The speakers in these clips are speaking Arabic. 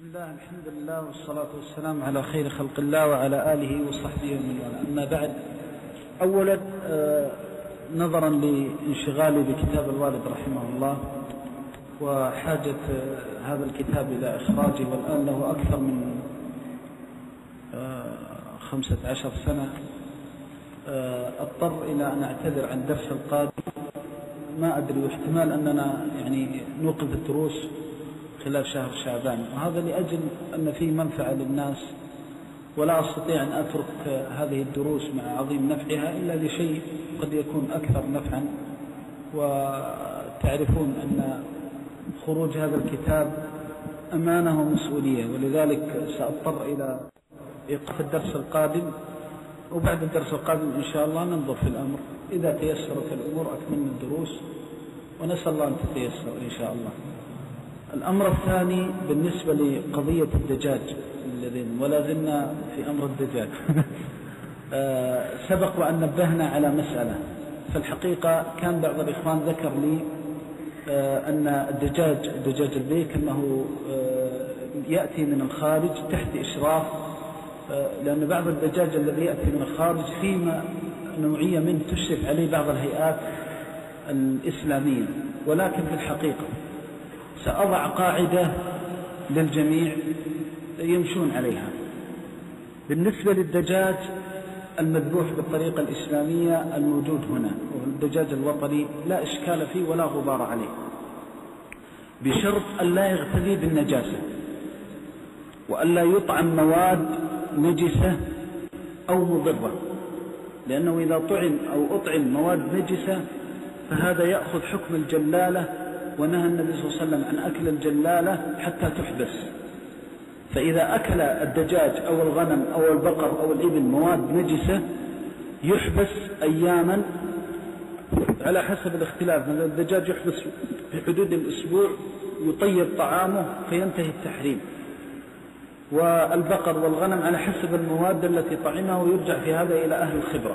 بسم الله، الحمد لله والصلاة والسلام على خير خلق الله وعلى آله وصحبه ومن والاه. أما بعد، أولا نظرا لانشغالي بكتاب الوالد رحمه الله وحاجة هذا الكتاب إلى إخراجه، والآن له أكثر من 15 سنة، أضطر إلى أن أعتذر عن الدرس القادم. ما أدري، واحتمال أننا نوقف الدروس خلال شهر شعبان، وهذا لأجل أن فيه منفعة للناس، ولا أستطيع أن أترك هذه الدروس مع عظيم نفعها إلا لشيء قد يكون أكثر نفعا. وتعرفون أن خروج هذا الكتاب أمانة ومسؤولية، ولذلك سأضطر إلى إيقاف الدرس القادم، وبعد الدرس القادم إن شاء الله ننظر في الأمر. إذا تيسرت الأمور أكملنا الدروس، ونسأل الله أن تتيسر إن شاء الله. الأمر الثاني بالنسبة لقضية الدجاج الذين، ولا زلنا في أمر الدجاج. سبق وأن نبهنا على مسألة، فالحقيقة كان بعض الإخوان ذكر لي أن دجاج البيك أنه يأتي من الخارج تحت إشراف، لأن بعض الدجاج الذي يأتي من الخارج فيما نوعية منه تشرف عليه بعض الهيئات الإسلامية. ولكن في الحقيقة سأضع قاعدة للجميع يمشون عليها. بالنسبة للدجاج المذبوح بالطريقة الإسلامية الموجود هنا، والدجاج الوطني لا إشكال فيه ولا غبار عليه، بشرط أن لا يغتدي بالنجاسة، وأن لا يطعم مواد نجسة أو مضرة، لأنه إذا طعم أو أطعم مواد نجسة فهذا يأخذ حكم الجلالة، ونهى النبي صلى الله عليه وسلم عن أكل الجلالة حتى تحبس. فإذا أكل الدجاج أو الغنم أو البقر أو الإبل مواد نجسة يحبس أياما على حسب الاختلاف. مثلا الدجاج يحبس في حدود الأسبوع، يطيب طعامه فينتهي التحريم، والبقر والغنم على حسب المواد التي طعمها، ويرجع في هذا إلى أهل الخبرة.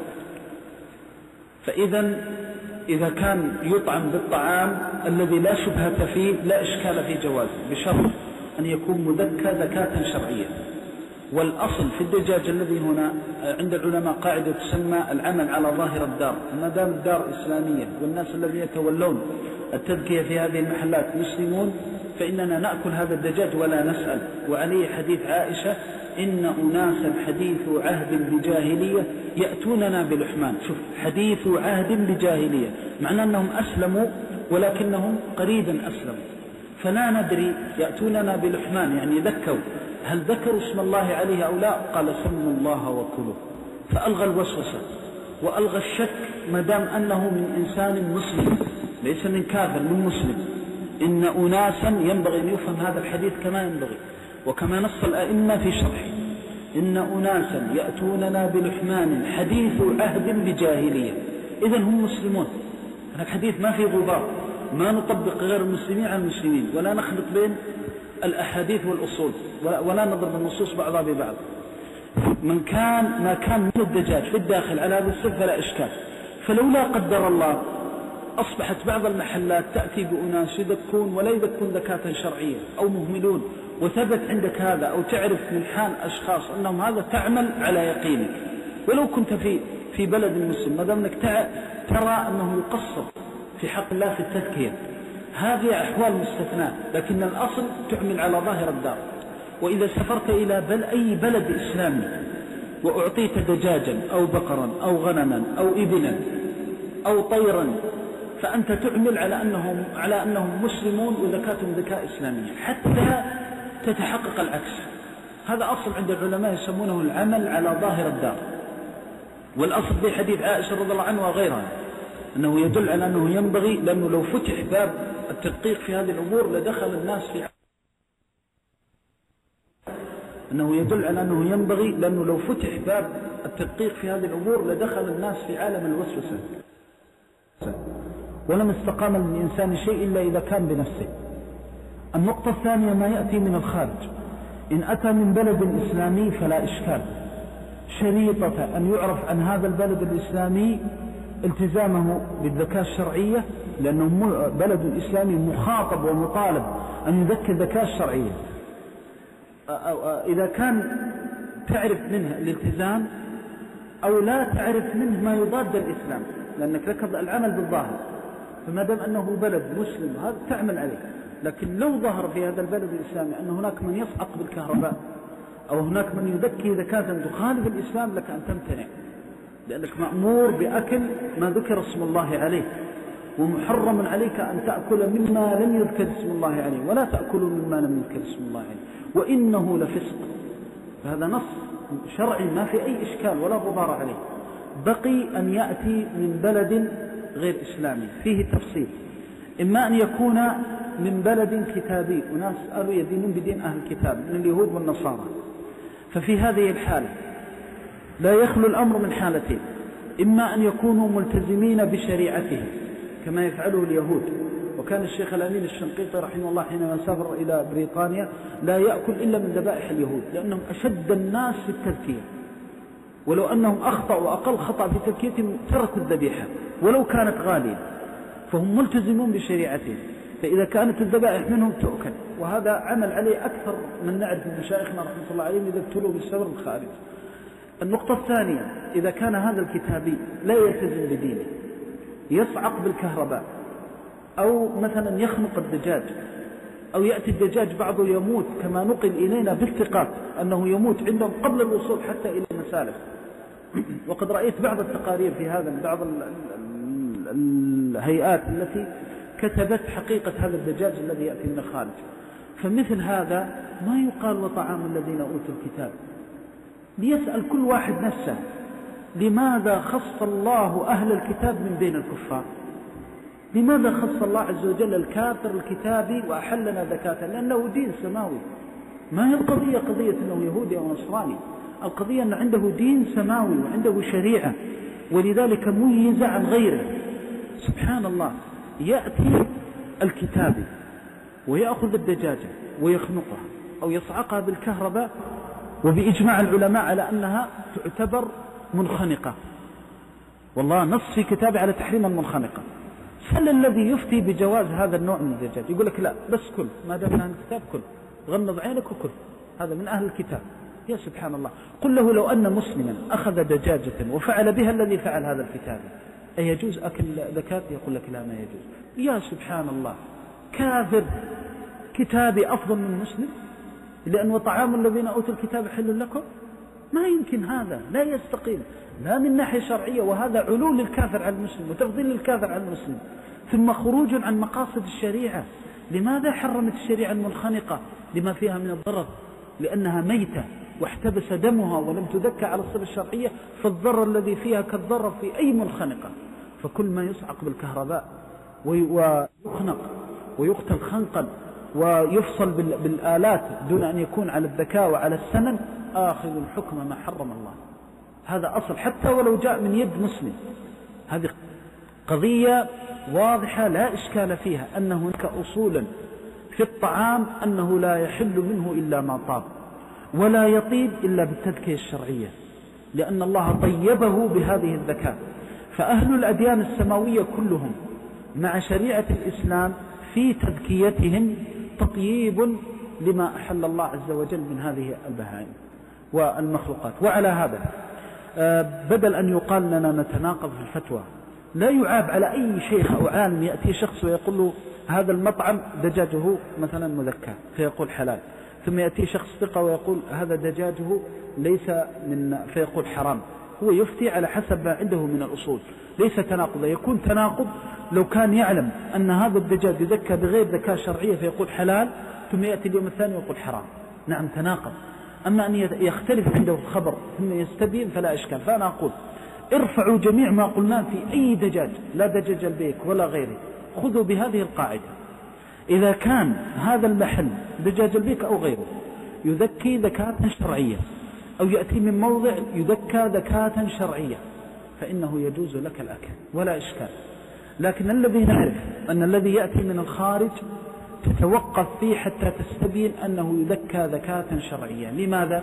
إذا كان يطعم بالطعام الذي لا شبهة فيه لا إشكال في جوازه، بشرط أن يكون مذكى ذكاة شرعية. والأصل في الدجاج الذي هنا عند العلماء قاعدة تسمى العمل على ظاهر الدار، فما دام الدار إسلامية والناس الذين يتولون التذكية في هذه المحلات مسلمون، فإننا نأكل هذا الدجاج ولا نسأل. وعليه حديث عائشة: إن أناسا حديث عهد بجاهلية يأتوننا بلحمان. شوف، حديث عهد بجاهلية، معنى أنهم أسلموا ولكنهم قريبا أسلموا، فلا ندري يأتوننا بلحمان يعني ذكوا، هل ذكروا اسم الله عليه أو لا؟ قال: سموا الله وكلوا. فألغى الوسوسة وألغى الشك، ما دام أنه من إنسان مسلم، ليس من كافر، من مسلم. إن أناسا ينبغي أن يفهم هذا الحديث كما ينبغي، وكما نص الأئمة في شرحه: إن أناسا يأتوننا بلحمان حديث عهد بجاهلية. إذن هم مسلمون. هذا الحديث ما فيه غبار، ما نطبق غير المسلمين على المسلمين، ولا نخلط بين الأحاديث والأصول، ولا نضرب النصوص بعضها ببعض. ما كان من الدجاج في الداخل على هذا السبب فلا إشكال. فلولا قدر الله أصبحت بعض المحلات تأتي بأناس يذكون ولا يذكون ذكاة شرعية أو مهملون، وثبت عندك هذا أو تعرف من حال أشخاص أنهم هذا، تعمل على يقينك ولو كنت في بلد مسلم، ما دام أنك ترى أنه يقصر في حق الله في التذكية. هذه أحوال مستثناة، لكن الأصل تعمل على ظاهر الدار. وإذا سافرت إلى أي بلد إسلامي وأعطيت دجاجا أو بقرا أو غنما أو إبلا أو طيرا، فأنت تعمل على أنهم مسلمون وذكاتهم ذكاء إسلامية حتى تتحقق العكس. هذا أصل عند العلماء يسمونه العمل على ظاهر الدار. والأصل في حديث عائشة رضي الله عنها وغيرها أنه يدل على أنه ينبغي، لأنه لو فتح باب التدقيق في هذه الأمور لدخل الناس في عالم الوسوسة، ولم استقام للإنسان شيء إلا إذا كان بنفسه. النقطة الثانية ما يأتي من الخارج. إن أتى من بلد إسلامي فلا إشكال، شريطة أن يعرف عن هذا البلد الإسلامي التزامه بالذكاة الشرعية، لأنه بلد إسلامي مخاطب ومطالب أن يذكي الذكاة الشرعية. إذا كان تعرف منه الالتزام أو لا تعرف منه ما يضاد الإسلام، لأنك لك العمل بالظاهر، فما دام أنه بلد مسلم هذا تعمل عليه. لكن لو ظهر في هذا البلد الإسلامي أن هناك من يصعق بالكهرباء أو هناك من يذكي زكاة تخالف الإسلام، لك أن تمتنع، لأنك مأمور بأكل ما ذكر اسم الله عليه، ومحرم عليك أن تأكل مما لم يذكر اسم الله عليه، ولا تأكلوا مما لم يذكر اسم الله عليه، وإنه لفسق. فهذا نص شرعي ما في أي إشكال ولا غبار عليه. بقي أن يأتي من بلد غير إسلامي، فيه تفصيل، إما أن يكون من بلد كتابي، وناس قالوا يدينون بدين أهل الكتاب من اليهود والنصارى، ففي هذه الحالة لا يخلو الأمر من حالتين: إما أن يكونوا ملتزمين بشريعته كما يفعله اليهود، وكان الشيخ الأمين الشنقيطي رحمه الله حينما سافر إلى بريطانيا لا يأكل إلا من ذبائح اليهود، لأنهم أشد الناس في التذكية، ولو أنهم أخطأوا وأقل خطأ في تذكيتهم تركوا الذبيحة ولو كانت غالية، فهم ملتزمون بشريعته، فإذا كانت الذبائح منهم تؤكل. وهذا عمل عليه أكثر من نعرف من مشايخنا رحمة الله عليهم إذا ابتلوا بالسبب الخارج. النقطة الثانية: إذا كان هذا الكتابي لا يلتزم بدينه، يصعق بالكهرباء، أو مثلا يخنق الدجاج، أو يأتي الدجاج بعضه يموت كما نقل إلينا بالثقات أنه يموت عندهم قبل الوصول حتى إلى المسالك، وقد رأيت بعض التقارير في هذا من بعض الهيئات التي كتبت حقيقة هذا الدجاج الذي يأتي من الخارج. فمثل هذا ما يقال وطعام الذين أوتوا الكتاب. ليسأل كل واحد نفسه: لماذا خص الله أهل الكتاب من بين الكفار؟ لماذا خص الله عز وجل الكافر الكتابي وأحلنا زكاة؟ لأنه دين سماوي. ما هي القضية قضية أنه يهودي أو نصراني، القضية أنه عنده دين سماوي وعنده شريعة، ولذلك ميز عن غيره. سبحان الله، يأتي الكتابي ويأخذ الدجاجة ويخنقها أو يصعقها بالكهرباء، وبإجماع العلماء على أنها تعتبر منخنقة، والله نص في كتابه على تحريم المنخنقة. سل الذي يفتي بجواز هذا النوع من الدجاج، يقول لك لا بس كل ما دام من أهل الكتاب كل، غمض عينك وكل، هذا من أهل الكتاب. يا سبحان الله، قل له لو أن مسلما أخذ دجاجة وفعل بها الذي فعل هذا الكتاب أيجوز أكل زكاة؟ يقول لك لا ما يجوز. يا سبحان الله، كافر كتابي أفضل من مسلم لأن وطعام الذين أوتوا الكتاب حل لكم؟ ما يمكن، هذا لا يستقيم لا من ناحية شرعية، وهذا علول للكافر على المسلم وتفضيل للكافر على المسلم، ثم خروج عن مقاصد الشريعة. لماذا حرمت الشريعة المنخنقة؟ لما فيها من الضرر، لأنها ميتة واحتبس دمها ولم تذكى على الصفة الشرعية، فالضرر الذي فيها كالضرر في أي منخنقة. فكل ما يصعق بالكهرباء ويخنق ويقتل خنقا ويفصل بالآلات دون أن يكون على الذكاء وعلى السنن آخذ الحكم ما حرم الله. هذا أصل حتى ولو جاء من يد مسلم. هذه قضية واضحة لا إشكال فيها، أن هناك أصولا في الطعام أنه لا يحل منه إلا ما طاب، ولا يطيب إلا بالتذكية الشرعية، لأن الله طيبه بهذه الذكاء. فأهل الأديان السماوية كلهم مع شريعة الإسلام في تذكيتهم تطييب لما أحل الله عز وجل من هذه البهائم والمخلوقات. وعلى هذا بدل أن يقال لنا نتناقض في الفتوى، لا يعاب على أي شيخ أو عالم يأتي شخص ويقول له هذا المطعم دجاجه مثلا مذكى فيقول حلال، ثم يأتي شخص ثقة ويقول هذا دجاجه ليس من فيقول حرام. هو يفتي على حسب ما عنده من الأصول، ليس تناقض. يكون تناقض لو كان يعلم أن هذا الدجاج يذكى بغير ذكاء شرعية فيقول حلال، ثم يأتي اليوم الثاني ويقول حرام، نعم تناقض. أما أن يختلف عنده الخبر ثم يستبين فلا إشكال. فأنا أقول ارفعوا جميع ما قلناه في أي دجاج، لا دجاج البيك ولا غيره، خذوا بهذه القاعدة: إذا كان هذا المحل دجاج البيك أو غيره يذكي ذكاة شرعية، أو يأتي من موضع يذكى ذكاة شرعية، فإنه يجوز لك الأكل ولا إشكال. لكن الذي نعرف أن الذي يأتي من الخارج تتوقف فيه حتى تستبين أنه يذكى ذكاة شرعية. لماذا؟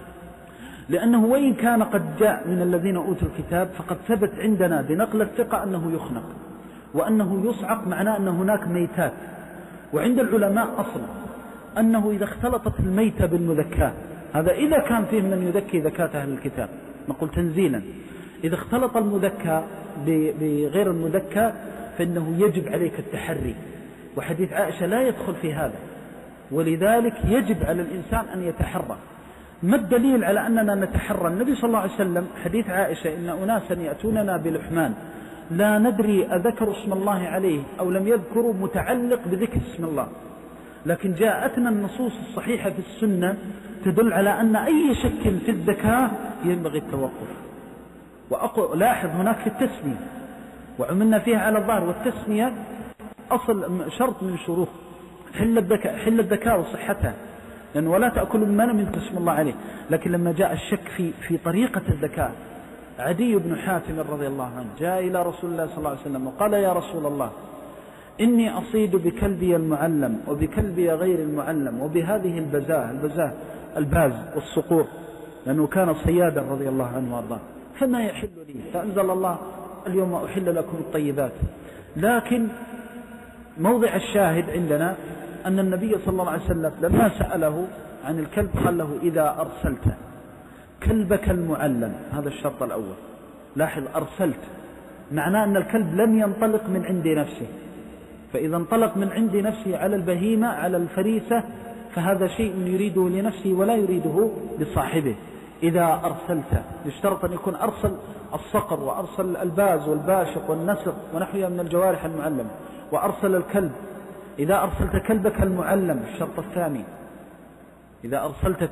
لأنه وإن كان قد جاء من الذين أوتوا الكتاب فقد ثبت عندنا بنقل الثقة أنه يخنق وأنه يصعق، معناه أن هناك ميتات. وعند العلماء أصل أنه إذا اختلطت الميتة بالمذكاة، هذا إذا كان فيه من يذكي زكاة أهل الكتاب، نقول تنزيلا، إذا اختلط المذكى بغير المذكى فإنه يجب عليك التحري، وحديث عائشة لا يدخل في هذا، ولذلك يجب على الإنسان أن يتحرى. ما الدليل على أننا نتحرى؟ النبي صلى الله عليه وسلم حديث عائشة إن أناسا يأتوننا بلحمان لا ندري أذكر اسم الله عليه أو لم يذكروا، متعلق بذكر اسم الله، لكن جاءتنا النصوص الصحيحة في السنة تدل على أن أي شك في الزكاة ينبغي التوقف. لاحظ هناك في التسمية وعملنا فيها على الظاهر، والتسمية أصل شرط من شروط حل الذكاء وصحتها، لأن ولا تأكلوا مما لم يذكر اسم الله عليه. لكن لما جاء الشك في طريقة الذكاء، عدي بن حاتم رضي الله عنه جاء إلى رسول الله صلى الله عليه وسلم وقال: يا رسول الله، إني أصيد بكلبي المعلم وبكلبي غير المعلم وبهذه البزاه الباز والصقور، لأنه كان صيادا رضي الله عنه وارضاه، فما يحل لي؟ فأنزل الله: اليوم أحل لكم الطيبات. لكن موضع الشاهد عندنا أن النبي صلى الله عليه وسلم لما سأله عن الكلب قال له: إذا أرسلت كلبك المعلم، هذا الشرط الأول. لاحظ أرسلت، معناه أن الكلب لم ينطلق من عند نفسه، فإذا انطلق من عند نفسه على البهيمة على الفريسة فهذا شيء يريده لنفسه ولا يريده لصاحبه. إذا أرسلت، يشترط أن يكون أرسل الصقر وأرسل الباز والباشق والنسر ونحوها من الجوارح المعلمة، وأرسل الكلب. إذا أرسلت كلبك المعلم، الشرط الثاني، إذا أرسلت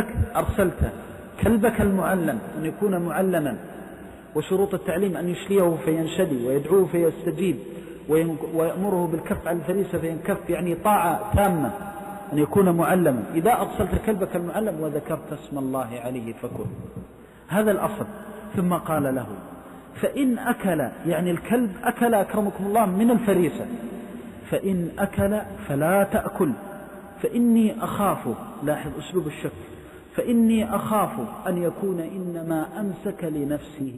كلبك المعلم أن يكون معلما، وشروط التعليم أن يشليه فينشدي ويدعوه فيستجيب ويأمره بالكف عن الفريسة فينكف، يعني طاعة تامة، أن يكون معلما. إذا أرسلت كلبك المعلم وذكرت اسم الله عليه فكل، هذا الأصل. ثم قال له: فإن أكل، يعني الكلب أكل أكرمكم الله من الفريسة، فإن أكل فلا تأكل، فإني أخاف، لاحظ أسلوب الشك، فإني أخاف أن يكون إنما أمسك لنفسه،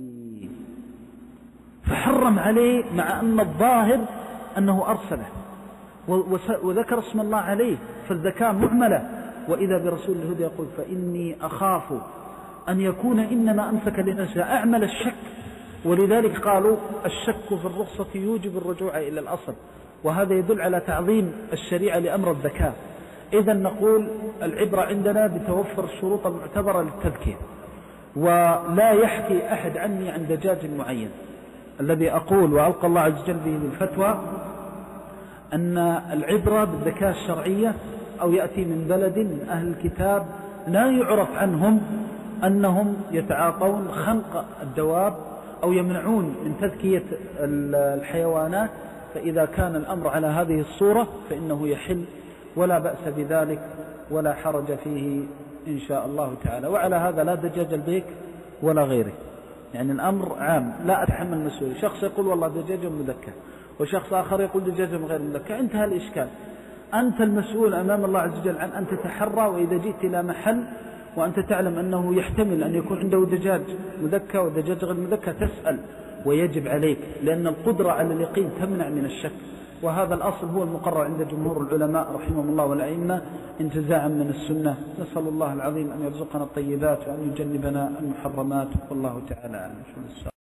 فحرم عليه مع أن الظاهر أنه أرسله وذكر اسم الله عليه، فالذكاء معملة. وإذا برسول الهدى يقول: فإني أخاف أن يكون إنما أمسك لنفسه، أعمل الشك. ولذلك قالوا: الشك في الرخصة يوجب الرجوع إلى الأصل، وهذا يدل على تعظيم الشريعة لأمر الذكاء. إذا نقول العبرة عندنا بتوفر الشروط المعتبرة للتذكية، ولا يحكي أحد عني عن دجاج معين. الذي أقول وألقى الله عز وجل به بالفتوى أن العبرة بالذكاء الشرعية، أو يأتي من بلد من أهل الكتاب لا يعرف عنهم أنهم يتعاطون خنق الدواب أو يمنعون من تذكية الحيوانات، فإذا كان الأمر على هذه الصورة فإنه يحل ولا بأس بذلك ولا حرج فيه إن شاء الله تعالى. وعلى هذا لا دجاج البيك ولا غيره، يعني الأمر عام، لا أتحمل مسؤولية. شخص يقول والله دجاج مذكى، وشخص آخر يقول دجاج غير مذكى، انتهى الإشكال. أنت المسؤول أمام الله عز وجل عن أن تتحرى، وإذا جئت إلى محل وأنت تعلم أنه يحتمل أن يكون عنده دجاج مذكى ودجاج غير مذكى تسأل، ويجب عليك، لأن القدرة على اليقين تمنع من الشك. وهذا الأصل هو المقرر عند جمهور العلماء رحمهم الله والأئمة انتزاعا من السنة. نسأل الله العظيم أن يرزقنا الطيبات وأن يجنبنا المحرمات، والله تعالى أعلم.